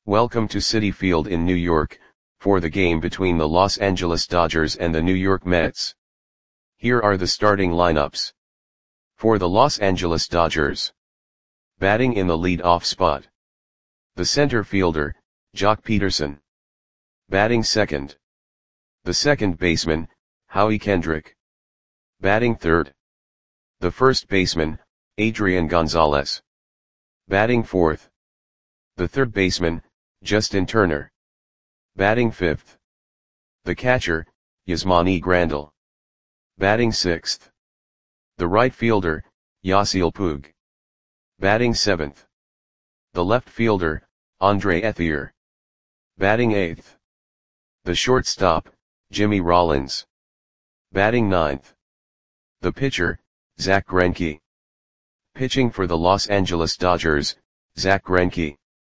Welcome to Citi Field in New York, for the game between the Los Angeles Dodgers and the New York Mets. Here are the starting lineups. For the Los Angeles Dodgers. Batting in the lead-off spot. The center fielder, Joc Pederson. Batting second. The second baseman, Howie Kendrick. Batting third. The first baseman, Adrian Gonzalez. Batting fourth. The third baseman, Justin Turner. Batting fifth. The catcher, Yasmani Grandal. Batting sixth. The right fielder, Yasiel Puig. Batting seventh. The left fielder, Andre Ethier. Batting eighth. The shortstop, Jimmy Rollins. Batting ninth. The pitcher, Zack Greinke. Pitching for the Los Angeles Dodgers, Zack Greinke.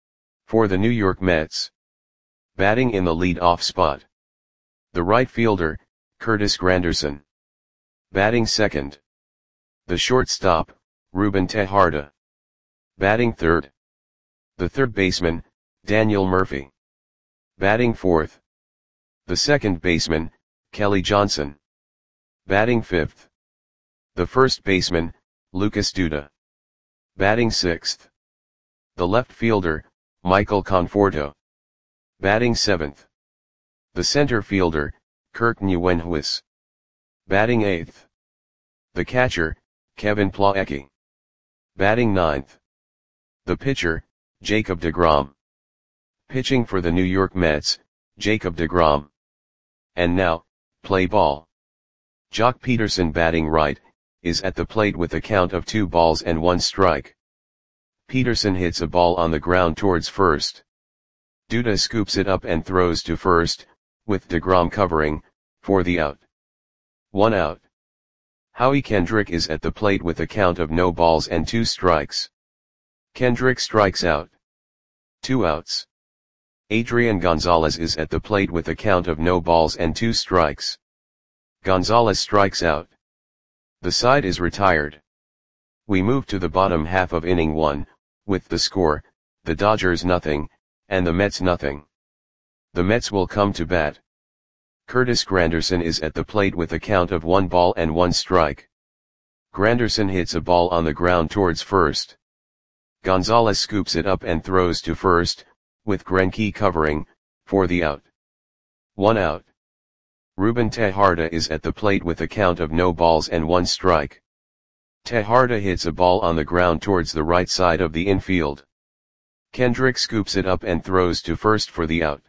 For the New York Mets. Batting in the lead-off spot. The right fielder, Curtis Granderson. Batting second. The shortstop, Ruben Tejada. Batting third. The third baseman, Daniel Murphy. Batting fourth. The second baseman, Kelly Johnson. Batting fifth. The first baseman, Lucas Duda. Batting sixth. The left fielder, Michael Conforto. Batting seventh. The center fielder, Kirk Nieuwenhuis. Batting eighth. The catcher, Kevin Plawecki. Batting ninth. The pitcher, Jacob deGrom. Pitching for the New York Mets, Jacob deGrom. And now, play ball. Joc Pederson batting right, is at the plate with a count of 2 balls and 1 strike. Pederson hits a ball on the ground towards first. Duda scoops it up and throws to first, with deGrom covering, for the out. 1 out. Howie Kendrick is at the plate with a count of no balls and 2 strikes. Kendrick strikes out. 2 outs. Adrian Gonzalez is at the plate with a count of no balls and 2 strikes. Gonzalez strikes out. The side is retired. We move to the bottom half of inning 1, with the score, the Dodgers nothing, and the Mets nothing. The Mets will come to bat. Curtis Granderson is at the plate with a count of 1 ball and 1 strike. Granderson hits a ball on the ground towards first. Gonzalez scoops it up and throws to first, with Greinke covering, for the out. 1 out. Ruben Tejada is at the plate with a count of no balls and 1 strike. Tejada hits a ball on the ground towards the right side of the infield. Kendrick scoops it up and throws to first for the out.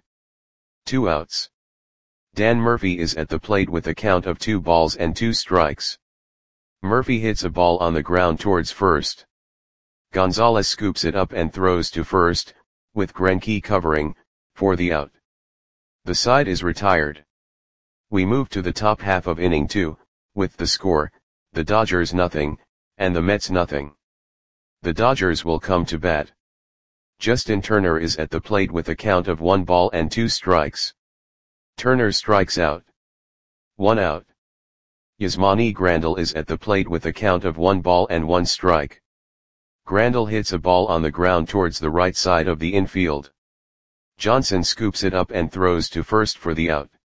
2 outs. Dan Murphy is at the plate with a count of 2 balls and 2 strikes. Murphy hits a ball on the ground towards first. Gonzalez scoops it up and throws to first, with Greinke covering, for the out. The side is retired. We move to the top half of inning 2, with the score, the Dodgers nothing, and the Mets nothing. The Dodgers will come to bat. Justin Turner is at the plate with a count of 1 ball and 2 strikes. Turner strikes out. 1 out. Yasmani Grandal is at the plate with a count of 1 ball and 1 strike. Grandal hits a ball on the ground towards the right side of the infield. Johnson scoops it up and throws to first for the out.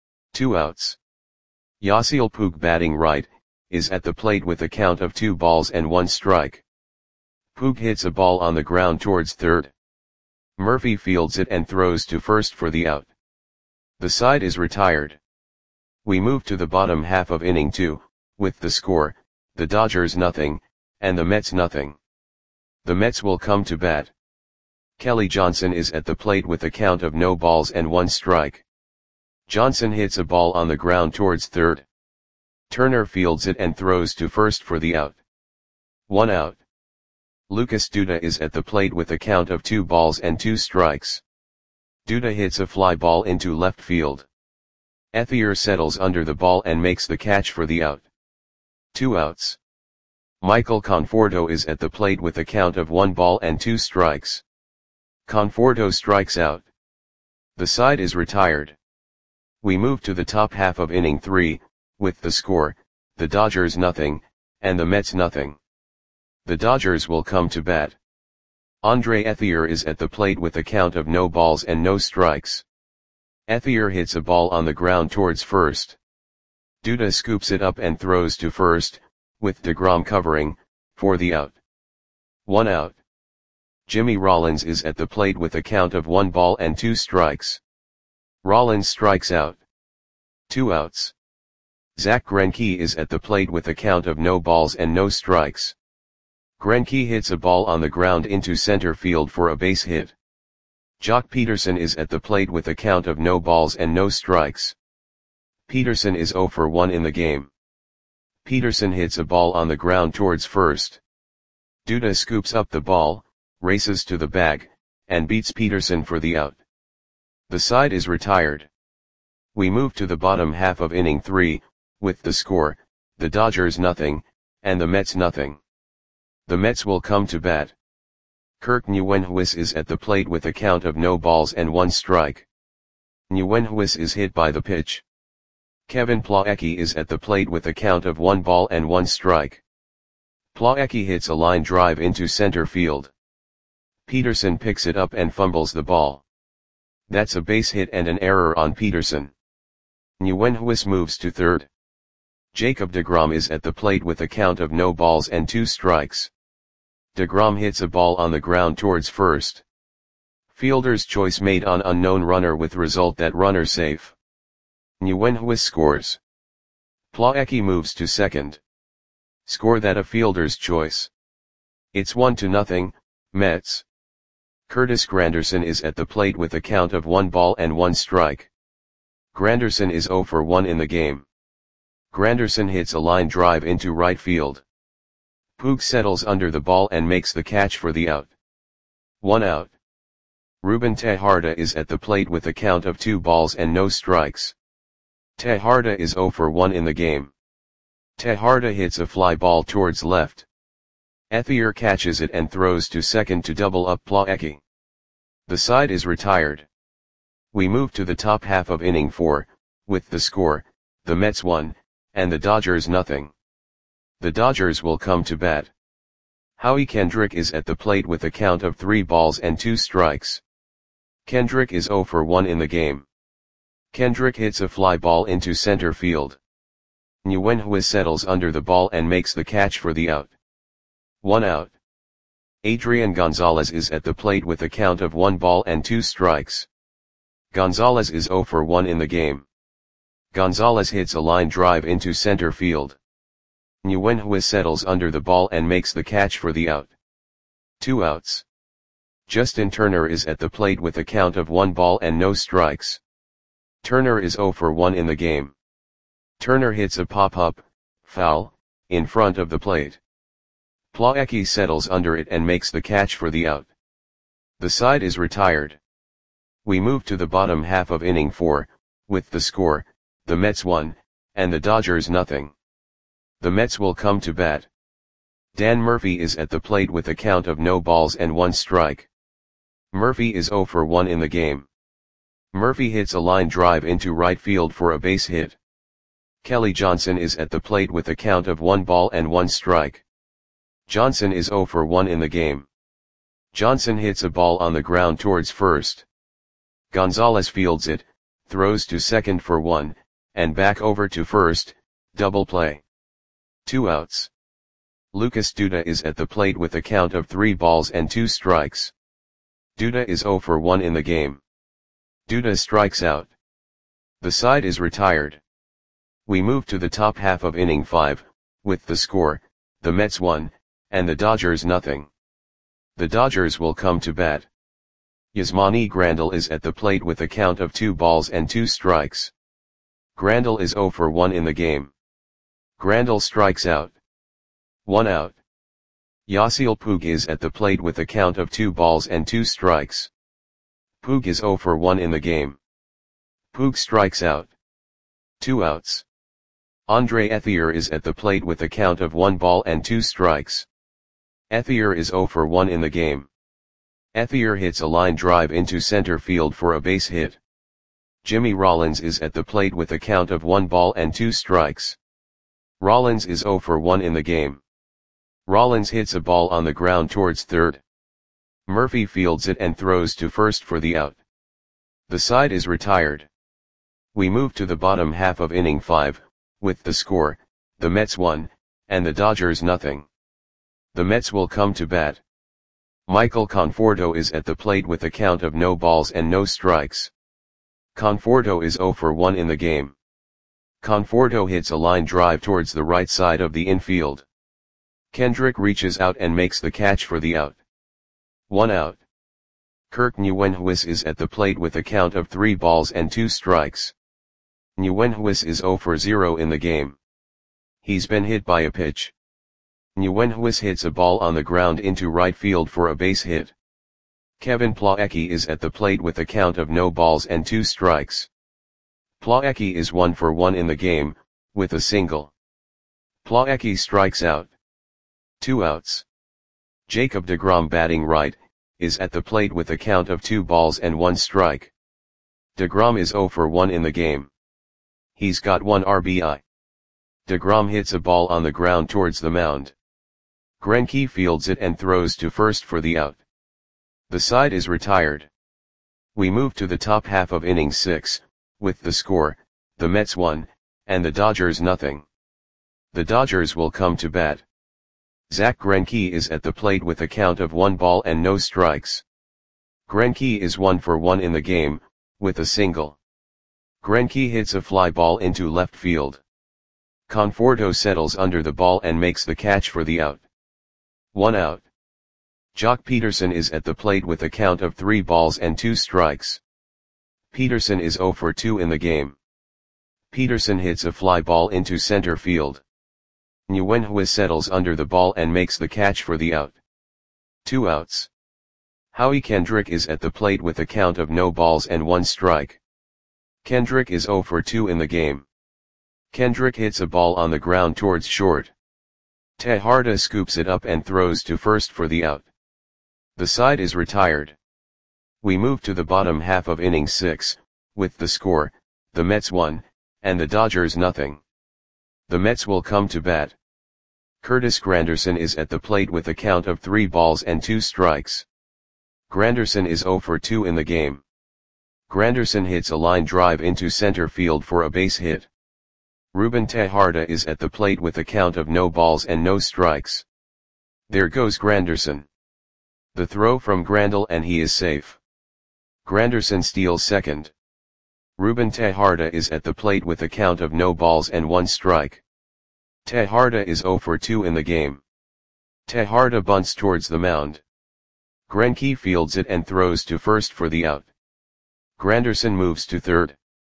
2 outs. Yasiel Puig batting right, is at the plate with a count of 2 balls and 1 strike. Puig hits a ball on the ground towards third. Murphy fields it and throws to first for the out. The side is retired. We move to the bottom half of inning 2, with the score, the Dodgers nothing, and the Mets nothing. The Mets will come to bat. Kelly Johnson is at the plate with a count of no balls and 1 strike. Johnson hits a ball on the ground towards third. Turner fields it and throws to first for the out. 1 out. Lucas Duda is at the plate with a count of 2 balls and 2 strikes. Duda hits a fly ball into left field. Ethier settles under the ball and makes the catch for the out. 2 outs. Michael Conforto is at the plate with a count of 1 ball and 2 strikes. Conforto strikes out. The side is retired. We move to the top half of inning 3, with the score, the Dodgers nothing, and the Mets nothing. The Dodgers will come to bat. Andre Ethier is at the plate with a count of no balls and no strikes. Ethier hits a ball on the ground towards first. Duda scoops it up and throws to first, with DeGrom covering, for the out. 1 out. Jimmy Rollins is at the plate with a count of 1 ball and 2 strikes. Rollins strikes out. 2 outs. Zach Greinke is at the plate with a count of no balls and no strikes. Greinke hits a ball on the ground into center field for a base hit. Jock Peterson is at the plate with a count of no balls and no strikes. Peterson is 0 for 1 in the game. Peterson hits a ball on the ground towards first. Duda scoops up the ball, races to the bag, and beats Peterson for the out. The side is retired. We move to the bottom half of inning 3, with the score, the Dodgers nothing, and the Mets nothing. The Mets will come to bat. Kirk Nieuwenhuis is at the plate with a count of no balls and 1 strike. Nieuwenhuis is hit by the pitch. Kevin Plawecki is at the plate with a count of 1 ball and 1 strike. Plawecki hits a line drive into center field. Peterson picks it up and fumbles the ball. That's a base hit and an error on Peterson. Nieuwenhuis moves to third. Jacob deGrom is at the plate with a count of no balls and 2 strikes. deGrom hits a ball on the ground towards first. Fielder's choice made on unknown runner with result that runner safe. Nieuwenhuis scores. Plawecki moves to second. Score that a fielder's choice. It's 1-0, Mets. Curtis Granderson is at the plate with a count of 1 ball and 1 strike. Granderson is 0 for 1 in the game. Granderson hits a line drive into right field. Puig settles under the ball and makes the catch for the out. 1 out. Ruben Tejada is at the plate with a count of 2 balls and no strikes. Tejada is 0 for 1 in the game. Tejada hits a fly ball towards left. Ethier catches it and throws to second to double up Plawecki. The side is retired. We move to the top half of inning 4, with the score, the Mets 1, and the Dodgers nothing. The Dodgers will come to bat. Howie Kendrick is at the plate with a count of 3 balls and 2 strikes. Kendrick is 0 for 1 in the game. Kendrick hits a fly ball into center field. Nieuwenhuis settles under the ball and makes the catch for the out. 1 out. Adrian Gonzalez is at the plate with a count of 1 ball and 2 strikes. Gonzalez is 0 for 1 in the game. Gonzalez hits a line drive into center field. Nieuwenhuis settles under the ball and makes the catch for the out. 2 outs. Justin Turner is at the plate with a count of 1 ball and no strikes. Turner is 0 for 1 in the game. Turner hits a pop-up, foul, in front of the plate. Plawecki settles under it and makes the catch for the out. The side is retired. We move to the bottom half of inning 4, with the score, the Mets 1, and the Dodgers nothing. The Mets will come to bat. Dan Murphy is at the plate with a count of no balls and 1 strike. Murphy is 0 for 1 in the game. Murphy hits a line drive into right field for a base hit. Kelly Johnson is at the plate with a count of 1 ball and 1 strike. Johnson is 0 for 1 in the game. Johnson hits a ball on the ground towards first. Gonzalez fields it, throws to second for 1, and back over to first, double play. 2 outs. Lucas Duda is at the plate with a count of 3 balls and 2 strikes. Duda is 0 for 1 in the game. Duda strikes out. The side is retired. We move to the top half of inning 5, with the score, the Mets 1, and the Dodgers nothing. The Dodgers will come to bat. Yasmani Grandal is at the plate with a count of 2 balls and 2 strikes. Grandal is 0 for 1 in the game. Grandal strikes out. 1 out. Yasiel Puig is at the plate with a count of 2 balls and 2 strikes. Puig is 0 for 1 in the game. Puig strikes out. 2 outs. Andre Ethier is at the plate with a count of 1 ball and 2 strikes. Ethier is 0 for 1 in the game. Ethier hits a line drive into center field for a base hit. Jimmy Rollins is at the plate with a count of 1 ball and 2 strikes. Rollins is 0 for 1 in the game. Rollins hits a ball on the ground towards third. Murphy fields it and throws to first for the out. The side is retired. We move to the bottom half of inning 5, with the score, the Mets 1, and the Dodgers nothing. The Mets will come to bat. Michael Conforto is at the plate with a count of no balls and no strikes. Conforto is 0 for 1 in the game. Conforto hits a line drive towards the right side of the infield. Kendrick reaches out and makes the catch for the out. 1 out. Kirk Nguyenhuis is at the plate with a count of 3 balls and 2 strikes. Nguyenhuis is 0 for 0 in the game. He's been hit by a pitch. Nguyenhuis hits a ball on the ground into right field for a base hit. Kevin Plawecki is at the plate with a count of no balls and 2 strikes. Plawecki is 1 for 1 in the game, with a single. Plawecki strikes out. 2 outs. Jacob deGrom, batting right, is at the plate with a count of 2 balls and 1 strike. deGrom is 0 for 1 in the game. He's got 1 RBI. deGrom hits a ball on the ground towards the mound. Greinke fields it and throws to first for the out. The side is retired. We move to the top half of inning 6, with the score, the Mets 1, and the Dodgers nothing. The Dodgers will come to bat. Zach Greinke is at the plate with a count of 1 ball and no strikes. Greinke is 1 for 1 in the game, with a single. Greinke hits a fly ball into left field. Conforto settles under the ball and makes the catch for the out. 1 out. Joc Pederson is at the plate with a count of 3 balls and 2 strikes. Pederson is 0 for 2 in the game. Pederson hits a fly ball into center field. Nguyenhuis settles under the ball and makes the catch for the out. 2 outs. Howie Kendrick is at the plate with a count of no balls and 1 strike. Kendrick is 0 for 2 in the game. Kendrick hits a ball on the ground towards short. Tejada scoops it up and throws to first for the out. The side is retired. We move to the bottom half of inning 6, with the score, the Mets 1, and the Dodgers nothing. The Mets will come to bat. Curtis Granderson is at the plate with a count of 3 balls and 2 strikes. Granderson is 0 for 2 in the game. Granderson hits a line drive into center field for a base hit. Ruben Tejada is at the plate with a count of no balls and no strikes. There goes Granderson. The throw from Grandal and he is safe. Granderson steals second. Ruben Tejada is at the plate with a count of no balls and 1 strike. Tejada is 0 for 2 in the game. Tejada bunts towards the mound. Greinke fields it and throws to first for the out. Granderson moves to third.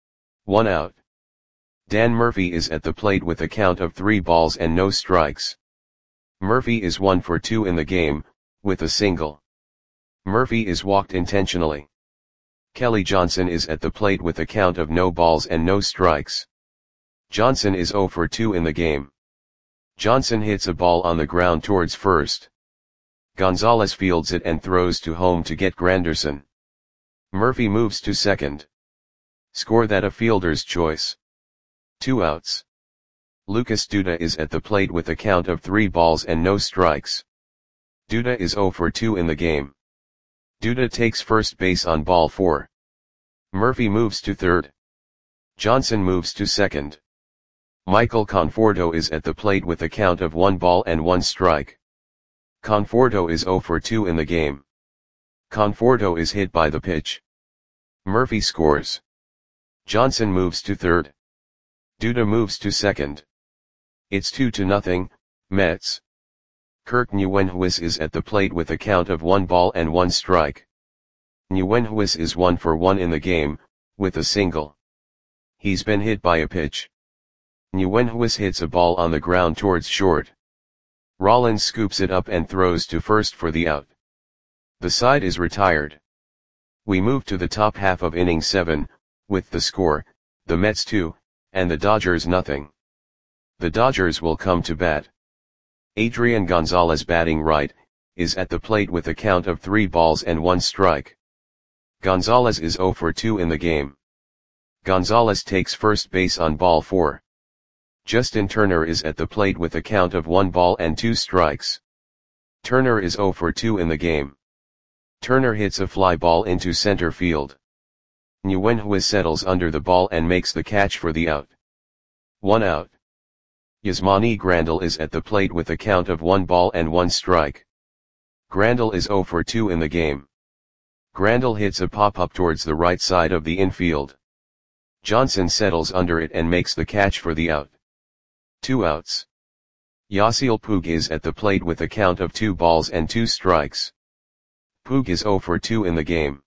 1 out. Dan Murphy is at the plate with a count of 3 balls and no strikes. Murphy is 1 for 2 in the game, with a single. Murphy is walked intentionally. Kelly Johnson is at the plate with a count of no balls and no strikes. Johnson is 0 for 2 in the game. Johnson hits a ball on the ground towards first. Gonzalez fields it and throws to home to get Granderson. Murphy moves to second. Score that a fielder's choice. 2 outs. Lucas Duda is at the plate with a count of 3 balls and no strikes. Duda is 0 for 2 in the game. Duda takes first base on ball 4. Murphy moves to third. Johnson moves to second. Michael Conforto is at the plate with a count of 1 ball and 1 strike. Conforto is 0 for 2 in the game. Conforto is hit by the pitch. Murphy scores. Johnson moves to third. Duda moves to second. It's 2-0, Mets. Kirk Nguyenhuis is at the plate with a count of 1 ball and 1 strike. Nguyenhuis is 1 for 1 in the game, with a single. He's been hit by a pitch. Nguyenhuis hits a ball on the ground towards short. Rollins scoops it up and throws to first for the out. The side is retired. We move to the top half of inning 7, with the score, the Mets 2, and the Dodgers nothing. The Dodgers will come to bat. Adrian Gonzalez, batting right, is at the plate with a count of 3 balls and 1 strike. Gonzalez is 0 for 2 in the game. Gonzalez takes first base on ball 4. Justin Turner is at the plate with a count of 1 ball and 2 strikes. Turner is 0 for 2 in the game. Turner hits a fly ball into center field. Nguyenhuis settles under the ball and makes the catch for the out. 1 out. Yasmani Grandal is at the plate with a count of 1 ball and 1 strike. Grandal is 0 for 2 in the game. Grandal hits a pop-up towards the right side of the infield. Johnson settles under it and makes the catch for the out. 2 outs. Yasiel Puig is at the plate with a count of 2 balls and 2 strikes. Puig is 0 for 2 in the game.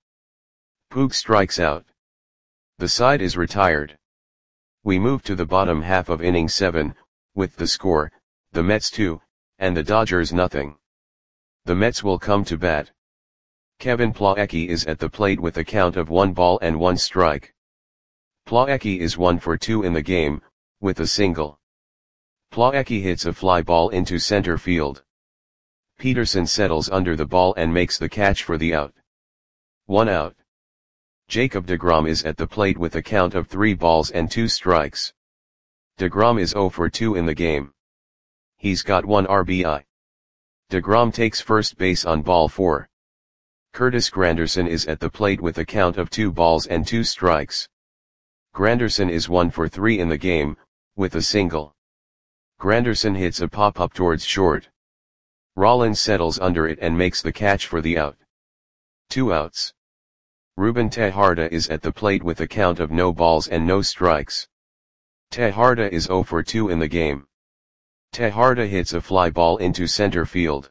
Puig strikes out. The side is retired. We move to the bottom half of inning 7, with the score, the Mets 2, and the Dodgers nothing. The Mets will come to bat. Kevin Plawecki is at the plate with a count of 1 ball and 1 strike. Plawecki is 1 for 2 in the game, with a single. Plawecki hits a fly ball into center field. Peterson settles under the ball and makes the catch for the out. 1 out. Jacob deGrom is at the plate with a count of 3 balls and 2 strikes. deGrom is 0 for 2 in the game. He's got 1 RBI. deGrom takes first base on ball 4. Curtis Granderson is at the plate with a count of 2 balls and 2 strikes. Granderson is 1 for 3 in the game, with a single. Granderson hits a pop-up towards short. Rollins settles under it and makes the catch for the out. 2 outs. Ruben Tejada is at the plate with a count of no balls and no strikes. Tejada is 0 for 2 in the game. Tejada hits a fly ball into center field.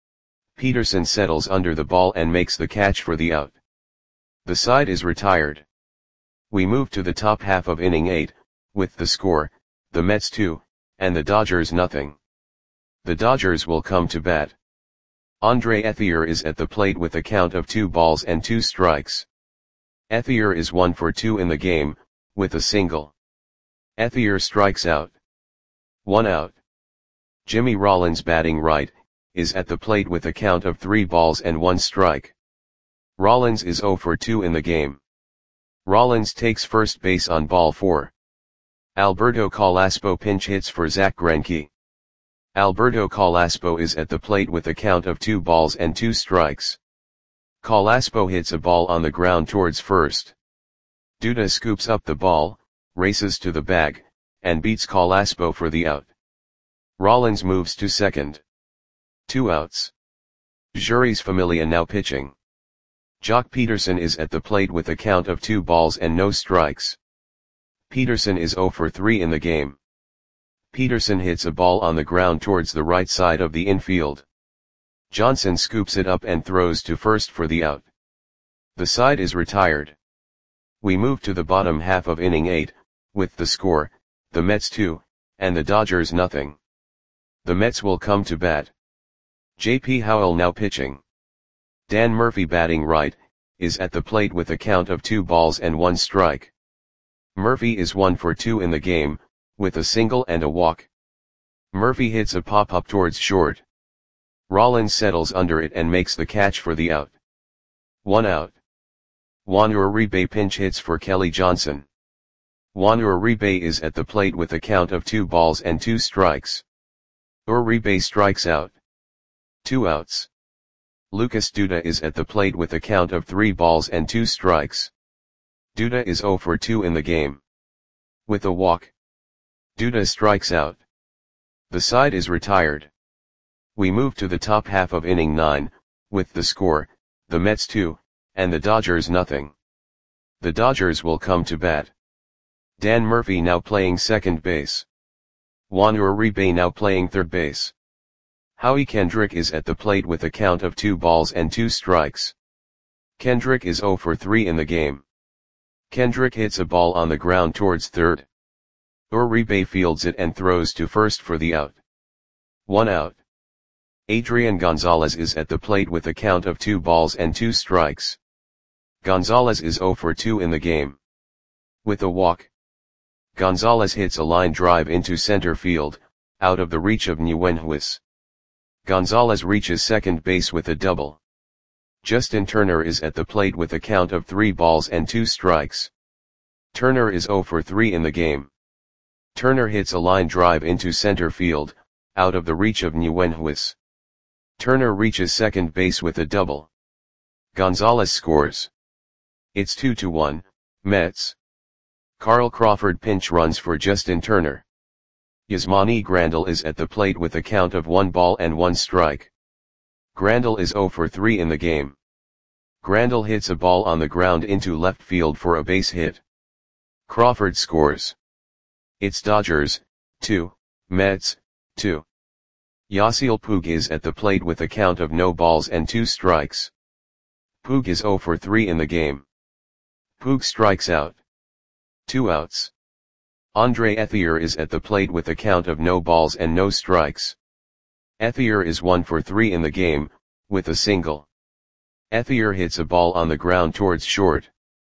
Peterson settles under the ball and makes the catch for the out. The side is retired. We move to the top half of inning 8, with the score, the Mets 2, and the Dodgers nothing. The Dodgers will come to bat. Andre Ethier is at the plate with a count of 2 balls and 2 strikes. Ethier is 1 for 2 in the game, with a single. Ethier strikes out. 1 out. Jimmy Rollins, batting right, is at the plate with a count of 3 balls and 1 strike. Rollins is 0 for 2 in the game. Rollins takes first base on ball 4. Alberto Carrasco pinch hits for Zach Greinke. Alberto Carrasco is at the plate with a count of 2 balls and 2 strikes. Carrasco hits a ball on the ground towards first. Duda scoops up the ball, races to the bag, and beats Carrasco for the out. Rollins moves to second. 2 outs. Jeurys Familia now pitching. Jock Peterson is at the plate with a count of 2 balls and no strikes. Peterson is 0 for 3 in the game. Peterson hits a ball on the ground towards the right side of the infield. Johnson scoops it up and throws to first for the out. The side is retired. We move to the bottom half of inning 8, with the score, the Mets 2, and the Dodgers nothing. The Mets will come to bat. J.P. Howell now pitching. Dan Murphy, batting right, is at the plate with a count of 2 balls and 1 strike. Murphy is 1 for 2 in the game, with a single and a walk. Murphy hits a pop-up towards short. Rollins settles under it and makes the catch for the out. 1 out. Juan Uribe pinch hits for Kelly Johnson. Juan Uribe is at the plate with a count of 2 balls and 2 strikes. Uribe strikes out. 2 outs. Lucas Duda is at the plate with a count of 3 balls and 2 strikes. Duda is 0 for 2 in the game. With a walk. Duda strikes out. The side is retired. We move to the top half of inning 9, with the score, the Mets 2, and the Dodgers nothing. The Dodgers will come to bat. Dan Murphy now playing second base. Juan Uribe now playing third base. Howie Kendrick is at the plate with a count of 2 balls and 2 strikes. Kendrick is 0 for 3 in the game. Kendrick hits a ball on the ground towards third. Uribe fields it and throws to first for the out. 1 out. Adrian Gonzalez is at the plate with a count of 2 balls and 2 strikes. Gonzalez is 0 for 2 in the game. With a walk. Gonzalez hits a line drive into center field, out of the reach of Nguyenhuis. Gonzalez reaches second base with a double. Justin Turner is at the plate with a count of 3 balls and 2 strikes. Turner is 0 for 3 in the game. Turner hits a line drive into center field, out of the reach of Nguyenhuis. Turner reaches second base with a double. Gonzalez scores. It's 2-1, Mets. Carl Crawford pinch runs for Justin Turner. Yasmani Grandal is at the plate with a count of 1 strike. Grandal is 0 for 3 in the game. Grandal hits a ball on the ground into left field for a base hit. Crawford scores. It's Dodgers, 2, Mets, 2. Yasiel Puig is at the plate with a count of 2 strikes. Puig is 0 for 3 in the game. Puig strikes out. 2 outs. Andre Ethier is at the plate with a count of 0 strikes. Ethier is 1 for 3 in the game, with a single. Ethier hits a ball on the ground towards short.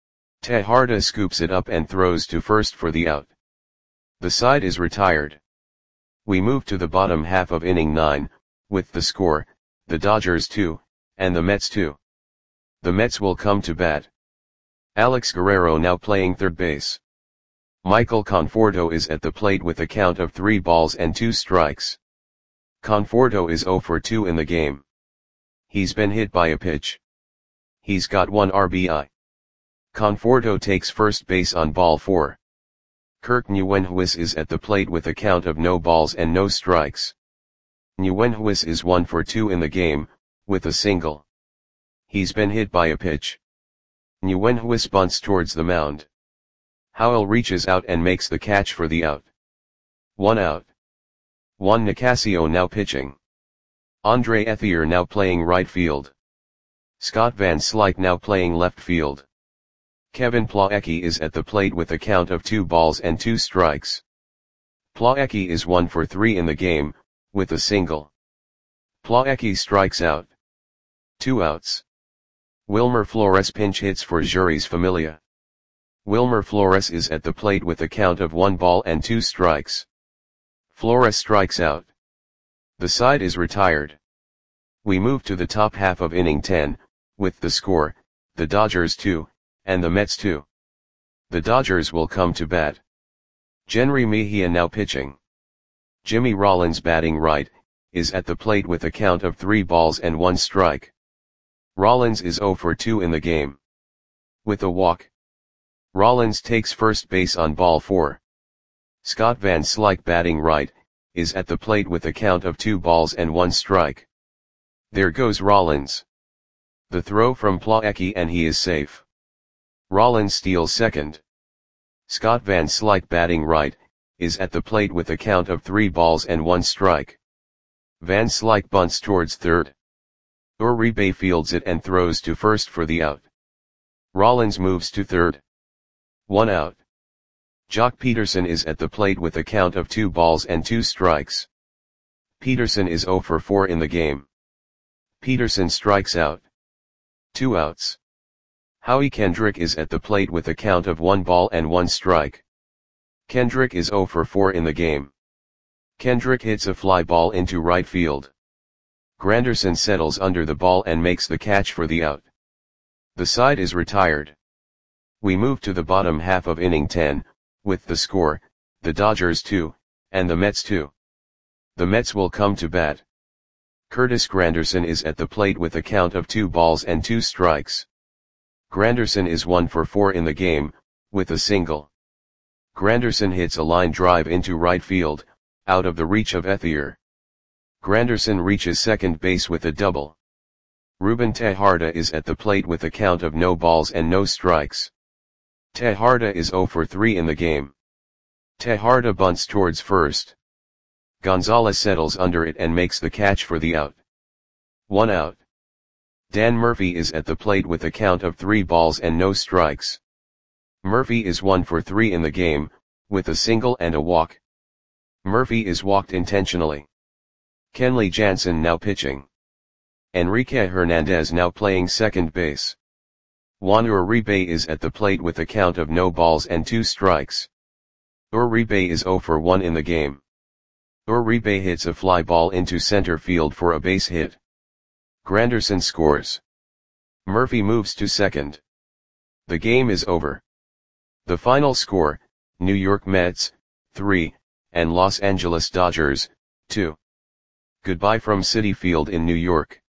Tejada scoops it up and throws to first for the out. The side is retired. We move to the bottom half of inning 9, with the score, the Dodgers 2, and the Mets 2. The Mets will come to bat. Alex Guerrero now playing third base. Michael Conforto is at the plate with a count of 3 strikes. Conforto is 0 for 2 in the game. He's been hit by a pitch. He's got 1 RBI. Conforto takes first base on ball 4. Kirk Nguyenhuis is at the plate with a count of 0 strikes. Nguyenhuis is 1 for 2 in the game, with a single. He's been hit by a pitch. Nguyenhuis bunts towards the mound. Howell reaches out and makes the catch for the out. 1 out. Juan Nicasio now pitching. Andre Ethier now playing right field. Scott Van Slyke now playing left field. Kevin Plawecki is at the plate with a count of 2 strikes. Plawecki is 1 for 3 in the game, with a single. Plawecki strikes out. 2 outs. Wilmer Flores pinch hits for Jeurys Familia. Wilmer Flores is at the plate with a count of 1 strikes. Flores strikes out. The side is retired. We move to the top half of inning 10, with the score, the Dodgers 2, and the Mets 2. The Dodgers will come to bat. Jenrry Mejia now pitching. Jimmy Rollins batting right, is at the plate with a count of 3 strike. Rollins is 0 for 2 in the game. With a walk. Rollins takes first base on ball 4. Scott Van Slyke batting right, is at the plate with a count of 2 strike. There goes Rollins. The throw from Plawecki and he is safe. Rollins steals second. Scott Van Slyke batting right, is at the plate with a count of 3 strike. Van Slyke bunts towards third. Uribe fields it and throws to first for the out. Rollins moves to third. 1 out. Jock Peterson is at the plate with a count of 2 strikes. Peterson is 0 for 4 in the game. Peterson strikes out. 2 outs. Howie Kendrick is at the plate with a count of 1 strike. Kendrick is 0 for 4 in the game. Kendrick hits a fly ball into right field. Granderson settles under the ball and makes the catch for the out. The side is retired. We move to the bottom half of inning 10, with the score, the Dodgers 2, and the Mets 2. The Mets will come to bat. Curtis Granderson is at the plate with a count of 2 strikes. Granderson is 1 for 4 in the game, with a single. Granderson hits a line drive into right field, out of the reach of Ethier. Granderson reaches second base with a double. Ruben Tejada is at the plate with a count of 0 strikes. Tejada is 0 for 3 in the game. Tejada bunts towards first. Gonzalez settles under it and makes the catch for the out. 1 out. Dan Murphy is at the plate with a count of 3 strikes. Murphy is 1 for 3 in the game, with a single and a walk. Murphy is walked intentionally. Kenley Jansen now pitching. Enrique Hernandez now playing second base. Juan Uribe is at the plate with a count of 2 strikes. Uribe is 0 for 1 in the game. Uribe hits a fly ball into center field for a base hit. Granderson scores. Murphy moves to second. The game is over. The final score, New York Mets, 3, and Los Angeles Dodgers, 2. Goodbye from Citi Field in New York.